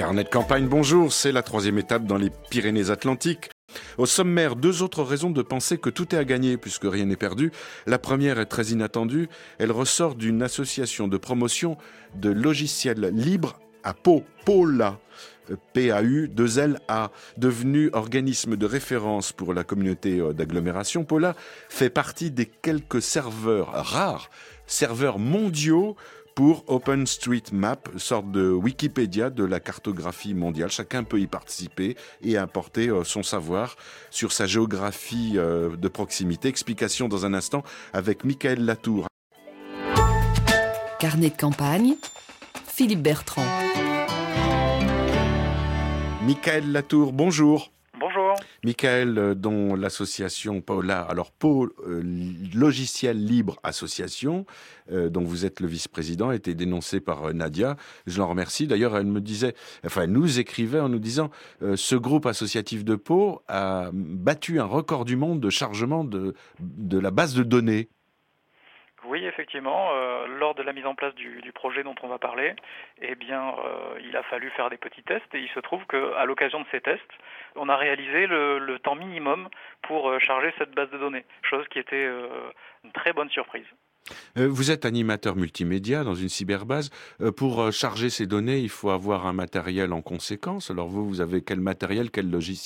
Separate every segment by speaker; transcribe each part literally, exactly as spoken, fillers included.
Speaker 1: Carnet de campagne, bonjour, c'est la troisième étape dans les Pyrénées-Atlantiques. Au sommaire, deux autres raisons de penser que tout est à gagner puisque rien n'est perdu. La première est très inattendue, elle ressort d'une association de promotion de logiciels libres à Pau, Paula. P A U deux L A, devenu organisme de référence pour la communauté d'agglomération. Paula fait partie des quelques serveurs rares, serveurs mondiaux pour OpenStreetMap, sorte de Wikipédia de la cartographie mondiale. Chacun peut y participer et apporter son savoir sur sa géographie de proximité. Explication dans un instant avec Michael Latour.
Speaker 2: Carnet de campagne, Philippe Bertrand.
Speaker 1: Michael Latour, bonjour.
Speaker 3: Bonjour.
Speaker 1: Michael, dont l'association Paula, alors Pau euh, Logiciel Libre Association, euh, dont vous êtes le vice-président, a été dénoncé par euh, Nadia. Je l'en remercie. D'ailleurs, elle me disait, enfin, elle nous écrivait en nous disant, euh, ce groupe associatif de Pau a battu un record du monde de chargement de, de la base de données.
Speaker 3: Oui, effectivement, euh, lors de la mise en place du, du projet dont on va parler, eh bien, euh, il a fallu faire des petits tests et il se trouve qu'à l'occasion de ces tests, on a réalisé le, le temps minimum pour euh, charger cette base de données, chose qui était euh, une très bonne surprise.
Speaker 1: Euh, vous êtes animateur multimédia dans une cyberbase. Euh, pour euh, charger ces données, il faut avoir un matériel en conséquence. Alors vous, vous avez quel matériel, quel logiciel ?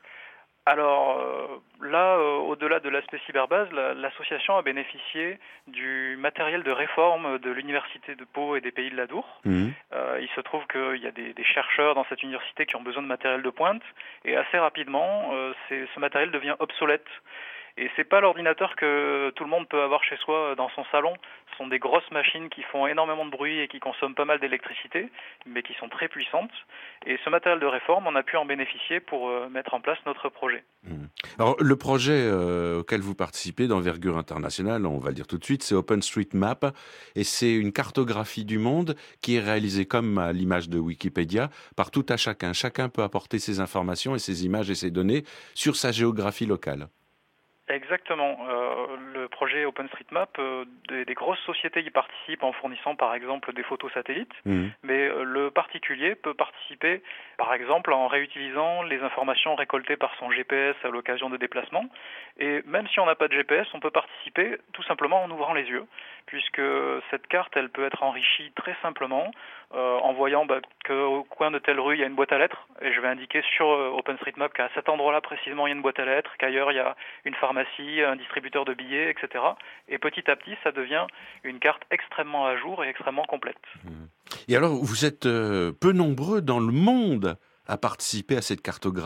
Speaker 3: Alors euh, là, euh, au-delà de l'aspect cyberbase, la, l'association a bénéficié du matériel de réforme de l'université de Pau et des Pays de l'Adour. Mmh. Euh, il se trouve qu'il y a des, des chercheurs dans cette université qui ont besoin de matériel de pointe et assez rapidement, euh, c'est, ce matériel devient obsolète. Et c'est pas l'ordinateur que tout le monde peut avoir chez soi dans son salon. Ce sont des grosses machines qui font énormément de bruit et qui consomment pas mal d'électricité, mais qui sont très puissantes. Et ce matériel de réforme, on a pu en bénéficier pour euh, mettre en place notre projet.
Speaker 1: Mmh. Alors, le projet euh, auquel vous participez d'envergure internationale, on va le dire tout de suite, c'est OpenStreetMap. Et c'est une cartographie du monde qui est réalisée comme à l'image de Wikipédia par tout à chacun. Chacun peut apporter ses informations et ses images et ses données sur sa géographie locale.
Speaker 3: Exactement. Euh, le projet OpenStreetMap, euh, des, des grosses sociétés y participent en fournissant par exemple des photos satellites, mmh. mais euh, le particulier peut participer par exemple en réutilisant les informations récoltées par son G P S à l'occasion de déplacements. Et même si on n'a pas de G P S, on peut participer tout simplement en ouvrant les yeux, puisque cette carte, elle peut être enrichie très simplement euh, en voyant bah, qu'au coin de telle rue, il y a une boîte à lettres, et je vais indiquer sur euh, OpenStreetMap qu'à cet endroit-là précisément, il y a une boîte à lettres, qu'ailleurs, il y a une pharmacie, un distributeur de billets, et cetera. Et petit à petit, ça devient une carte extrêmement à jour et extrêmement complète.
Speaker 1: Et alors, vous êtes euh, peu nombreux dans le monde à participer à cette cartographie ?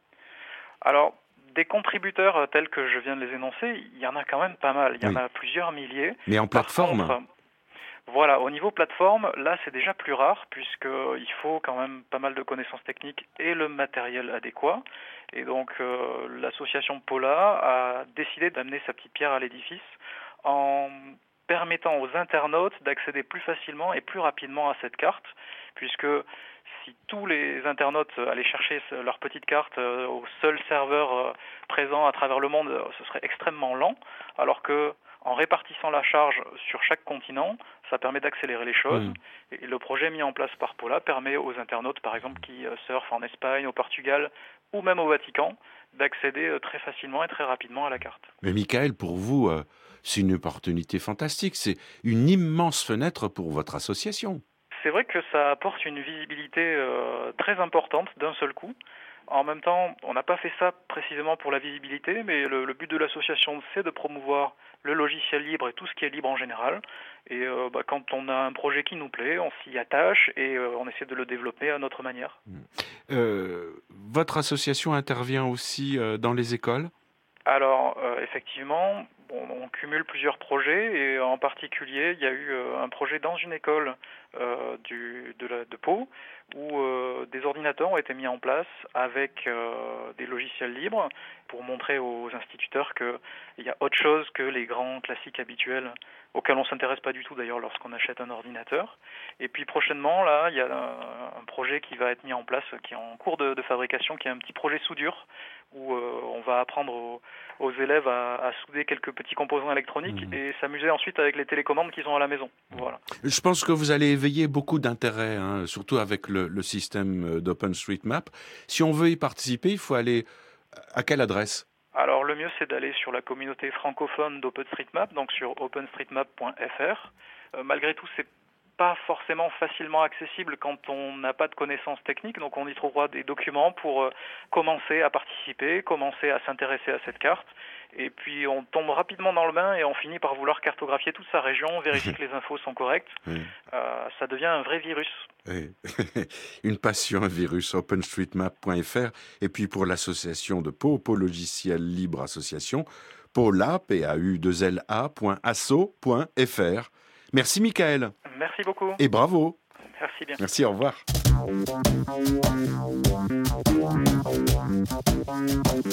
Speaker 3: Alors, des contributeurs tels que je viens de les énoncer, il y en a quand même pas mal. Il y oui. en a plusieurs milliers.
Speaker 1: Mais en plateforme ?
Speaker 3: Par contre, voilà, au niveau plateforme, là c'est déjà plus rare puisqu'il faut quand même pas mal de connaissances techniques et le matériel adéquat. Et donc euh, l'association Paula a décidé d'amener sa petite pierre à l'édifice en permettant aux internautes d'accéder plus facilement et plus rapidement à cette carte, puisque si tous les internautes allaient chercher leur petite carte au seul serveur présent à travers le monde, ce serait extrêmement lent, alors que en répartissant la charge sur chaque continent, ça permet d'accélérer les choses. Mmh. Et le projet mis en place par Paula permet aux internautes, par exemple, qui surfent en Espagne, au Portugal ou même au Vatican, d'accéder très facilement et très rapidement à la carte.
Speaker 1: Mais Michael, pour vous, c'est une opportunité fantastique. C'est une immense fenêtre pour votre association.
Speaker 3: C'est vrai que ça apporte une visibilité euh, très importante d'un seul coup. En même temps, on n'a pas fait ça précisément pour la visibilité, mais le, le but de l'association, c'est de promouvoir le logiciel libre et tout ce qui est libre en général. Et euh, bah, quand on a un projet qui nous plaît, on s'y attache et euh, on essaie de le développer à notre manière.
Speaker 1: Euh, votre association intervient aussi euh, dans les écoles ?
Speaker 3: Alors, euh, effectivement, bon, on cumule plusieurs projets et en particulier, il y a eu euh, un projet dans une école euh, du, de, la, de Pau où euh, des ordinateurs ont été mis en place avec euh, des logiciels libres pour montrer aux instituteurs qu'il y a autre chose que les grands classiques habituels auxquels on ne s'intéresse pas du tout d'ailleurs lorsqu'on achète un ordinateur. Et puis prochainement, là, il y a un, un projet qui va être mis en place, qui est en cours de, de fabrication, qui est un petit projet soudure où euh, on va apprendre aux, aux élèves à, à souder quelques petits composants électroniques
Speaker 1: Mmh.
Speaker 3: et s'amuser ensuite avec les télécommandes qu'ils ont à la maison. Voilà.
Speaker 1: Je pense que vous allez éveiller beaucoup d'intérêt, hein, surtout avec le, le système d'OpenStreetMap. Si on veut y participer, il faut aller à quelle adresse ?
Speaker 3: Alors le mieux c'est d'aller sur la communauté francophone d'OpenStreetMap, donc sur openstreetmap point f r. Euh, malgré tout, c'est pas forcément facilement accessible quand on n'a pas de connaissances techniques, donc on y trouvera des documents pour euh, commencer à participer, commencer à s'intéresser à cette carte, et puis on tombe rapidement dans le bain et on finit par vouloir cartographier toute sa région, vérifier que les infos sont correctes.
Speaker 1: Oui.
Speaker 3: Euh, ça devient un vrai virus.
Speaker 1: Oui. Une passion, un virus, openstreetmap point f r. Et puis pour l'association de Pau, Pau Logiciel Libre Association, paula, p a u deux l a point asso point f r. Merci Michael.
Speaker 3: Merci beaucoup.
Speaker 1: Et bravo.
Speaker 3: Merci bien.
Speaker 1: Merci, au revoir.